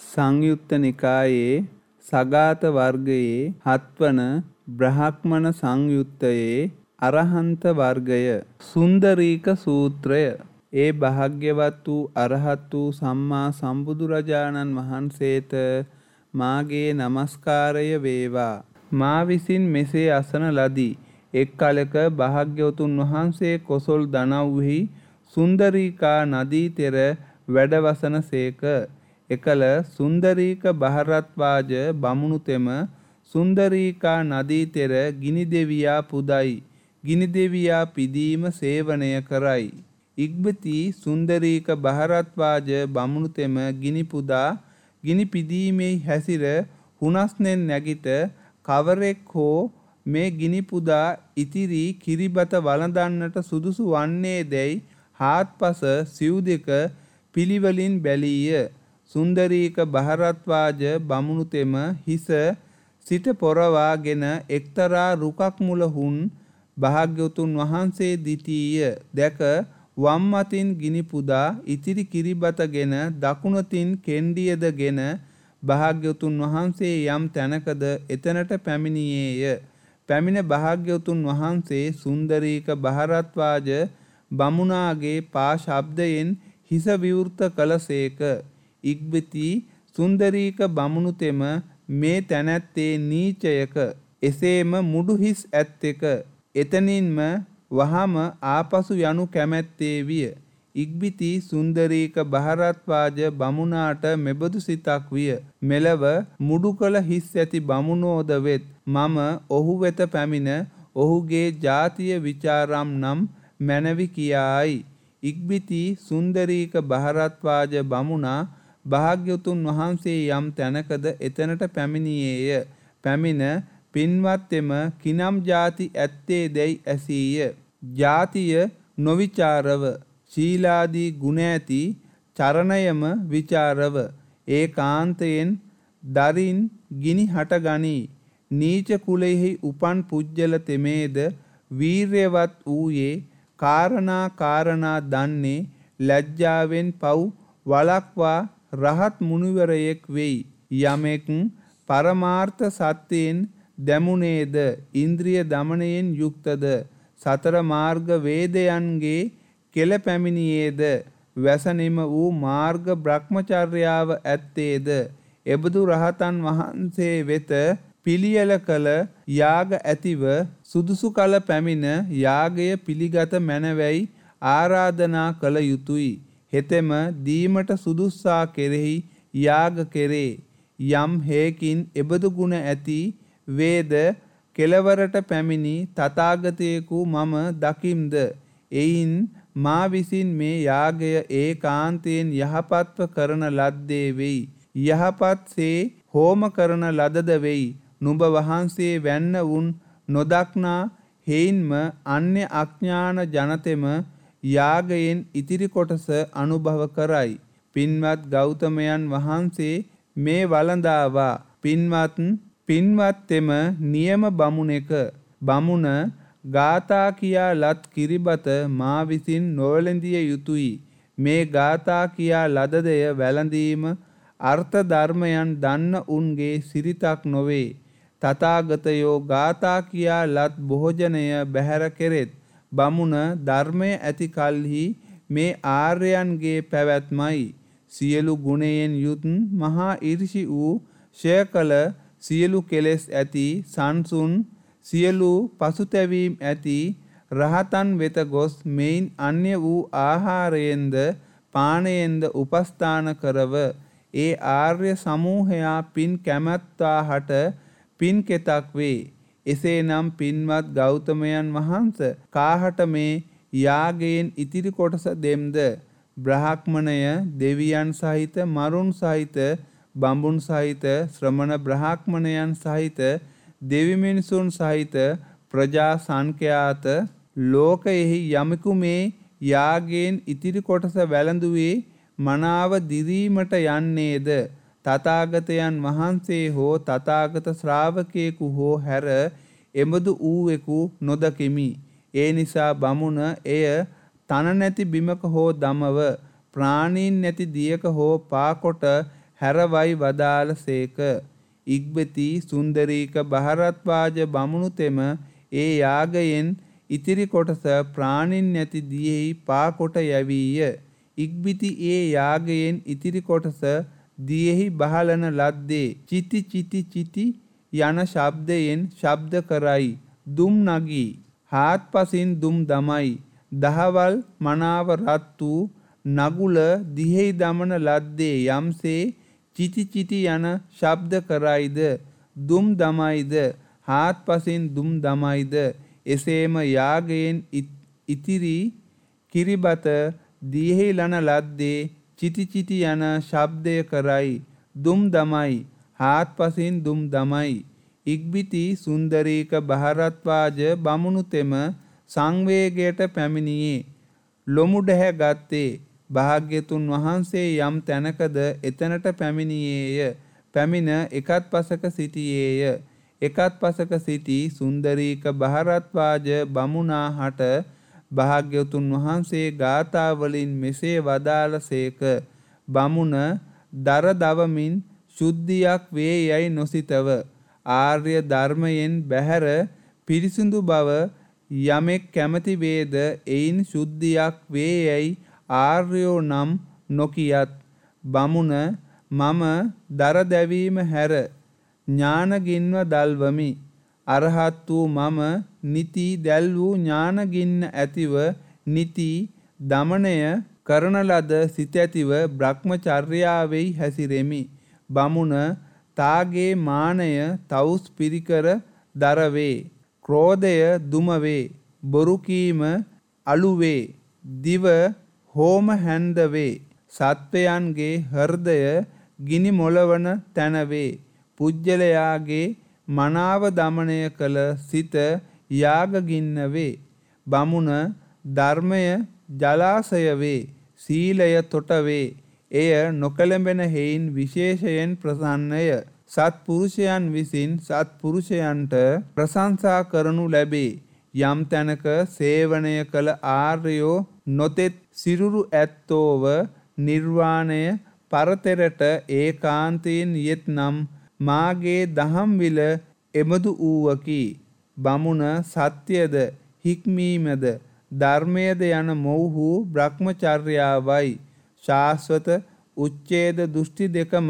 සංයුත්ත නිකායේ සගාත වර්ගයේ 7 වන බ්‍රහ්මණ සංයුත්තයේ අරහන්ත වර්ගය සුන්දරීක සූත්‍රය. ඒ භාග්‍යවත් වූ අරහත් වූ සම්මා සම්බුදුරජාණන් වහන්සේට මාගේ නමස්කාරය වේවා. මා විසින් මෙසේ අසන ලදී. එක් කලක භාග්‍යවතුන් වහන්සේ කොසොල් දනව්හි සුන්දරීකා නදී තෙර වැඩවසන සේක. එකල සුන්දරීක බහරත්වාජ බමුණු තෙම සුන්දරීකා නදී තෙර ගිනි දෙවියා පුදයි. ගිනි දෙවියා පිදීම සේවනය කරයි. ඉක්බති සුන්දරීක බහරත්වාජ බමුණු තෙම ගිනි පුදා ගිනි පිදීමේ හැසිර හුනස්නෙන් නැගිට කවරෙක් හෝ මේ ගිනි පුදා ඉතිරි කිරිබත වළඳන්නට සුදුසු වන්නේ දැයි හාත්පස සිව් දෙක පිළිවෙලින් බැලීය. සුන්දරීක බහරත්වාජ බමුණු තෙම හිස සිට පොරවාගෙන එක්තරා රුකක් මුල හුන් භාග්‍යවතුන් වහන්සේ දිටීය. දැක වම් අතින් ගිනි පුදා ඉතිරි කිරිබතගෙන දකුණතින් කෙන්ඩියදගෙන භාග්‍යවතුන් වහන්සේ යම් තැනකද එතනට පැමිණියේය. පැමිණ භාග්‍යවතුන් වහන්සේ සුන්දරීක බහරත්වාජ බමුණාගේ පා ශබ්දයෙන් හිස විවෘත කළසේක. ඉක්බති සුන්දරීක බමුණු තෙම මේ තැනැත්තේ නීචයක, එසේම මුඩු හිස් ඇත්තෙක. එතනින්ම වහම ආපසු යනු කැමැත්තේ විය. ඉක්බිති සුන්දරීක බහරත්වාජ බමුණාට මෙබඳු සිතක් විය. මෙලව මුඩු කළ හිස් ඇති බමුණෝද වෙත් මම ඔහු වෙත පැමිණ ඔහුගේ ජාතිය විචාරම් නම් මැනවි කියායි. ඉක්බිති සුන්දරීක බහරත්වාජ බමුණා භාග්‍යවතුන් වහන්සේ යම් තැනකද එතනට පැමිණියේය. පැමිණ පින්වත් එම කිනම් ජාති ඇත්තේ දැයි ඇසීය. ජාතිය නොවිචාරව, ශීලාදී ගුණ ඇති චරණයම විචාරව. ඒකාන්තයෙන් දරින් ගිනි හටගනී. නීච කුලෙහි උපන් පුජ්‍යල තෙමේද වීර්යවත් වූයේ කාරණා දන්නේ ලැජ්ජාවෙන් පව් වළක්වා රහත් මුනිවරයෙක් වෙයි. යමෙක් පරමාර්ථ සත්‍යයෙන් දැමුණේද ඉන්ද්‍රිය දමනයෙන් යුක්තද සතර මාර්ග වේදයන්ගේ කෙල පැමිණියේද වැසනිම වූ මාර්ග බ්‍රහ්මචර්යාව ඇත්තේද එබඳු රහතන් වහන්සේ වෙත පිළියෙල කළ යාග ඇතිව සුදුසු කල පැමිණ යාගය පිළිගත මැනවැයි ආරාධනා කළ යුතුය. හෙතෙම දීමට සුදුස්සා කෙරෙහි යාග කෙරේ. යම් හේකින් එබඳු ගුණ ඇති වේද කෙලවරට පැමිණි තථාගතයෙකු මම දකිම්ද. එයින් මා විසින් මේ යාගය ඒකාන්තයෙන් යහපත්ව කරන ලද්දේ වෙයි. යහපත්සේ හෝම කරන ලදද වෙයි. නුඹ වහන්සේ වැන්න වුන් නොදක්නා හේයින්ම අන්‍ය අඥාන ජනතෙම යාගයෙන් ඉතිරි කොටස අනුභව කරයි. පින්වත් ගෞතමයන් වහන්සේ මේ වළඳාවා. පින්වත් එම නියම බමුණෙක. බමුණ ගාථා කියා ලත් කිරිබත මා විසින් නොවැළඳිය යුතුය. මේ ගාථා කියා ලද දෙය වැළඳීම අර්ථ ධර්මයන් දන්න උන්ගේ සිරිතක් නොවේ. තථාගතයෝ ගාථා කියා ලත් භෝජනය බැහැර කෙරෙත්. බමුණ ධර්මය ඇති කල්හි මේ ආර්යයන්ගේ පැවැත්මයි. සියලු ගුණයෙන් යුත් මහා ඍෂි වූ ක්ෂය කළ සියලු කෙලෙස් ඇති සංසුන් සියලු පසුතැවීම් ඇති රහතන් වෙත ගොස් මෙයින් අන්‍ය වූ ආහාරයෙන්ද පානයෙන්ද උපස්ථාන කරව. ඒ ආර්ය සමූහයා පින් කැමැත්තා හට පින් කෙතක් වේ. එසේනම් පින්වත් ගෞතමයන් වහන්ස කාහට මේ යාගයෙන් ඉතිරි කොටස දෙම්ද? බ්‍රාහ්මණය දෙවියන් සහිත මරුන් සහිත බඹුන් සහිත ශ්‍රමණ බ්‍රාහ්මණයන් සහිත දෙවි මිනිසුන් සහිත ප්‍රජා සංඛ්‍යාත ලෝකයෙහි යමෙකු මේ යාගයෙන් ඉතිරි කොටස වැළඳුවේ මනාව දිරීමට යන්නේද? තථාගතයන් වහන්සේ හෝ තථාගත ශ්‍රාවකයෙකු හෝ හැර එබඳු වූවෙකු නොදකිමි. ඒ නිසා බමුණ එය තන නැති බිමක හෝ දමව ප්‍රාණීන් නැති දියක හෝ පාකොට හැරවයි වදාළ සේක. ඉක්බිති සුන්දරීක බහරත්වාජ බමුණු තෙම ඒ යාගයෙන් ඉතිරි කොටස ප්‍රාණින් නැති දියෙහි පා කොට යැවීය. ඉක්බිති ඒ යාගයෙන් ඉතිරි කොටස දියෙහි බහලන ලද්දේ චිති චිති චිති යන ශබ්දයෙන් ශබ්ද කරයි. දුම් නගී. හාත්පසින් දුම් දමයි. දහවල් මනාව රත් වූ නගුල දියෙහි දමන ලද්දේ යම්සේ චිති චිති යන ශබ්ද කරයිද දුම් දමයිද හාත්පසින් දුම් දමයිද එසේම යාගයෙන් ඉතිරි කිරිබත දියෙහි ලන ලද්දේ චිති චිති යන ශබ්දය කරයි දුම් දමයි හාත්පසින් දුම් දමයි. ඉක්බිති සුන්දරීක බහරත්වාජ බමුණු තෙම සංවේගයට පැමිණියේ ලොමු ඩැහැ ගත්තේ. භාග්‍යතුන් වහන්සේ යම් තැනකද එතනට පැමිණියේය. පැමිණ එකත් පසක සිටියේය. එකත් පසක සිටි සුන්දරීක බහරත්වාජ බමුණා හට භාග්‍යතුන් වහන්සේ ගාථා වලින් මෙසේ වදාළ සේක. බමුණ දර දවමින් ශුද්ධියක් වේ යයි නොසිතව ආර්ය ධර්මයෙන් බැහැර පිරිසිදු බව යමෙක් කැමති වේද එයින් ශුද්ධියක් වේ යයි ආර්යෝ නම් නොකියත් බමුණ මම දර දැවීම හැර ඥානගින්ව දල්වමි. අරහත් වූ මම නිති දැල් වූ ඥානගින්න ඇතිව නිති දමනය කරන ලද සිත ඇතිව බ්‍රහ්මචර්යාවෙහි හැසිරෙමි. බමුණ තාගේ මානය තවුස් පිරිකර දරවේ. ක්‍රෝධය දුමවේ. බොරු කීම අලුවේ. දිව හෝම හැන්දවේ. සත්වයන්ගේ හෘදය ගිනි මොලවන තැනවේ. පුජ්‍යලයාගේ මනාව දමනය කළ සිත යාගගින්න වේ. බමුණ ධර්මය ජලාශය වේ. සීලය තොට වේ. එය නොකළඹෙන හේයින් විශේෂයෙන් ප්‍රසන්නය. සත්පුරුෂයන් විසින් සත්පුරුෂයන්ට ප්‍රශංසා කරනු ලැබේ. යම් තැනක සේවනය කළ ආර්යෝ නොතෙත් සිරුරු ඇත්තෝව නිර්වාණය පරතරට ඒකාන්තයෙන් යෙත් නම් මාගේ දහම් විල එබඳු වූවකි. බමුණ සත්‍යද හික්මීමද ධර්මයද යන මොවුහු බ්‍රහ්මචර්යාවයි. ශාස්වත උච්ඡේද දෘෂ්ටි දෙකම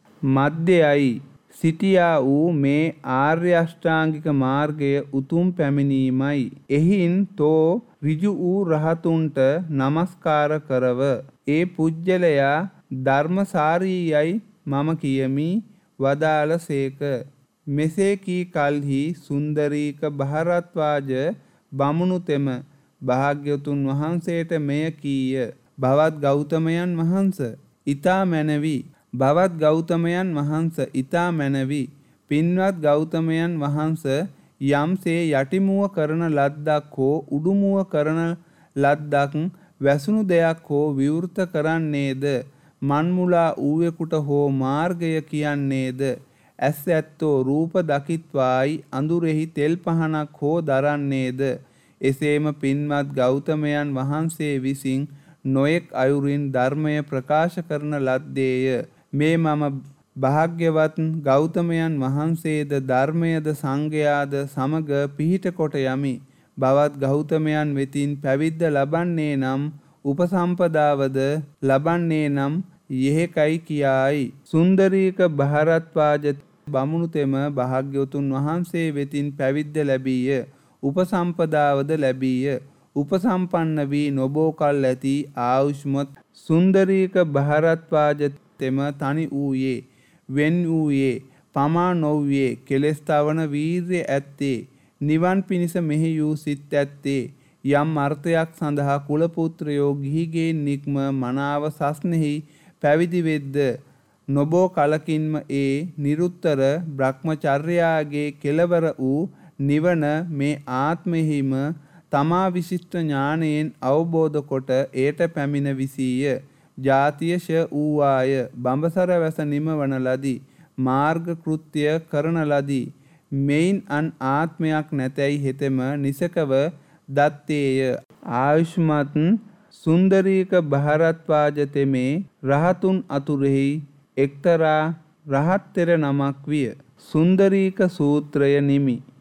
මධ්‍යයයි සිටියා වූ මේ ආර්ය අෂ්ටාංගික මාර්ගය උතුම් පැමිණීමයි. එහින් තෝ ඍජු වූ රහතුන්ට නමස්කාර කරව. ඒ පුජ්‍යලයා ධර්මසාරීයයි මම කියමි වදාළ සේක. මෙසේ කී කල්හි සුන්දරීක බහරත්වාජ බමුණු තෙම භාග්‍යවතුන් වහන්සේට මෙය කීය. භවත් ගෞතමයන් වහන්ස ඊතා මැනවි. භවත් ගෞතමයන් වහන්ස ඊතා මැනවි. පින්වත් ගෞතමයන් වහන්ස යම්සේ යටිමුව කරන ලද්දක් හෝ උඩුමුව කරන ලද්දක් වැසුණු දෙයක් හෝ විවෘත කරන්නේද මන්මුලා ඌවෙකුට හෝ මාර්ගය කියන්නේද ඇස් ඇත්තෝ රූප දකිත්වායි අඳුරෙහි තෙල් පහනක් හෝ දරන්නේද එසේම පින්වත් ගෞතමයන් වහන්සේ විසින් නොයෙක් අයුරින් ධර්මය ප්‍රකාශ කරන ලද්දේය. මේ මම භාග්‍යවත් ගෞතමයන් වහන්සේද ධර්මයද සංඝයාද සමග පිහිට කොට යමි. භවත් ගෞතමයන් වෙතින් පැවිද්ද ලබන්නේ නම් උපසම්පදාවද ලබන්නේ නම් යෙහෙකයි කියායි. සුන්දරීක බහරත්වාජ බමුණු තෙම භාග්‍යවතුන් වහන්සේ වෙතින් පැවිද්ද ලැබීය. උපසම්පදාවද ලැබීය. උපසම්පන්න වී නොබෝ කල් ඇති ආයුෂ්මත් සුන්දරීක බහරත්වාජ තෙම තනි වූයේ වෙන් වූයේ පමා නොවූයේ කෙලෙස් තවන වීර්ය ඇත්තේ නිවන් පිණිස මෙහි වූ සිත් ඇත්තේ යම් අර්ථයක් සඳහා කුල පුත්‍රයෝ ගිහිගේ නික්ම මනාව සස්නෙහි පැවිදි වෙද්ද නොබෝ කලකින්ම ඒ නිරුත්තර බ්‍රහ්මචර්යාගේ කෙලවර වූ නිවන මේ ආත්මෙහිම තමා විශිෂ්ට ඥානයෙන් අවබෝධ කොට එයට පැමිණ විසීය. ජාතිය ෂ වූවාය. බඹසර වැස නිමවන ලදී. මාර්ග කෘත්‍ය කරන ලදී. මෙයින් අන් ආත්මයක් නැතැයි හෙතෙම නිසකව දත්තේය. ආයුෂ්මත් සුන්දරීක බහරත්වාජ තෙමේ රහතුන් අතුරෙහි එක්තරා රහත් තෙර නමක් විය. සුන්දරීක සූත්‍රය නිමි.